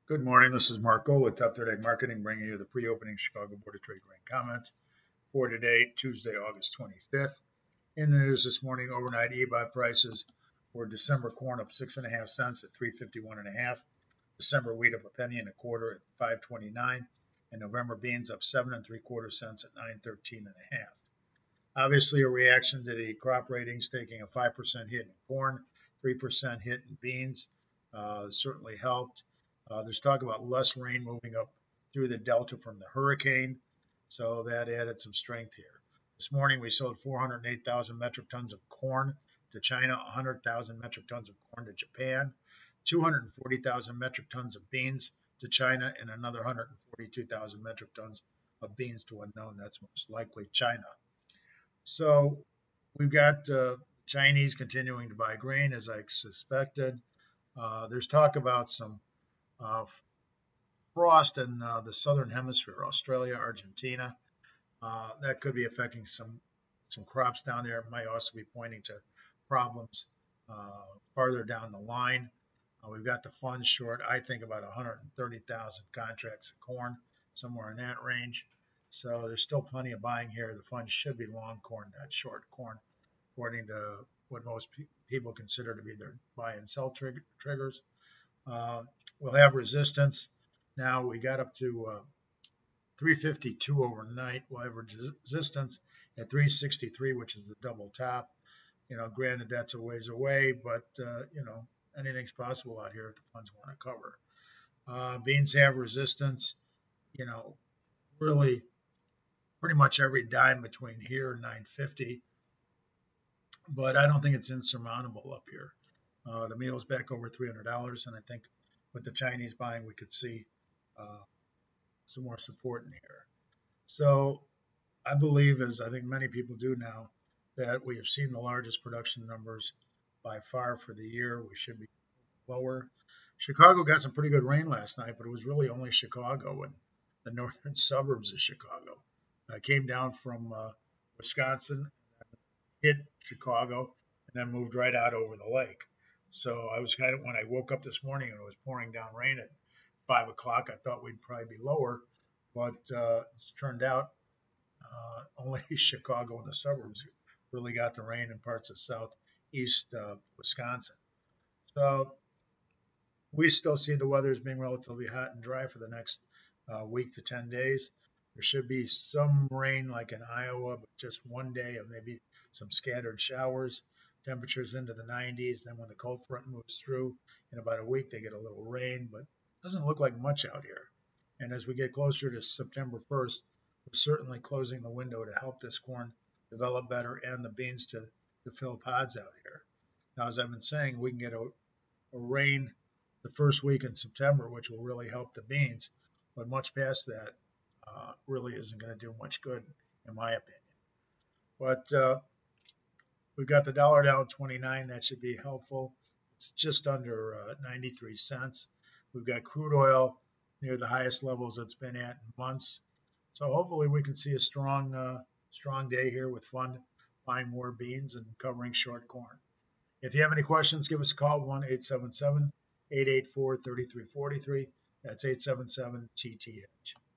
Good morning. This is Marco with Top Third Ag Marketing, bringing you the pre-opening Chicago Board of Trade grain comments for today, Tuesday, August 25th. In the news this morning, overnight EBOT prices for December corn up 6.5 cents at 351 and a half. December wheat up a penny and a quarter at 529, and November beans up 7.75 cents at 913 and a half. Obviously, a reaction to the crop ratings taking a 5% hit in corn, 3% hit in beans, certainly helped. There's talk about less rain moving up through the delta from the hurricane, so that added some strength here. This morning we sold 408,000 metric tons of corn to China, 100,000 metric tons of corn to Japan, 240,000 metric tons of beans to China, and another 142,000 metric tons of beans to unknown. That's most likely China. So we've got Chinese continuing to buy grain, as I suspected. There's talk about some uh, frost in the southern hemisphere, Australia, Argentina. That could be affecting some crops down there. It might also be pointing to problems farther down the line. We've got the funds short, I think, about 130,000 contracts of corn, somewhere in that range. So there's still plenty of buying here. The funds should be long corn, not short corn, according to what most people consider to be their buy and sell triggers. Uh, we'll have resistance. Now we got up to 352 overnight. We'll have resistance at 363, which is the double top. Granted that's a ways away, but anything's possible out here if the funds want to cover. Beans have resistance. You know, really pretty much every dime between here and 950, but I don't think it's insurmountable up here. The meal's back over $300, and I think with the Chinese buying, we could see uh, some more support in here. So I believe, as I think many people do now, that we have seen the largest production numbers by far for the year. We should be lower. Chicago got some pretty good rain last night, but it was really only Chicago and the northern suburbs of Chicago. It came down from Wisconsin, hit Chicago, and then moved right out over the lake. So I was kind of, when I woke up this morning and it was pouring down rain at 5 o'clock, I thought we'd probably be lower, but it's turned out only Chicago and the suburbs really got the rain in parts of southeast Wisconsin. So we still see the weather as being relatively hot and dry for the next week to 10 days. There should be some rain like in Iowa, but just one day of maybe some scattered showers. Temperatures into the 90s. Then when the cold front moves through in about a week, they get a little rain, but it doesn't look like much out here. And as we get closer to September 1st, we're certainly closing the window to help this corn develop better and the beans to fill pods out here. Now, as I've been saying, we can get a rain the first week in September, which will really help the beans, but much past that really isn't going to do much good, in my opinion. But we've got the dollar down 29. That should be helpful. It's just under 93 cents. We've got crude oil near the highest levels it's been at in months. So hopefully we can see a strong day here with fund buying more beans and covering short corn. If you have any questions, give us a call, 1-877-884-3343. That's 877-TTH.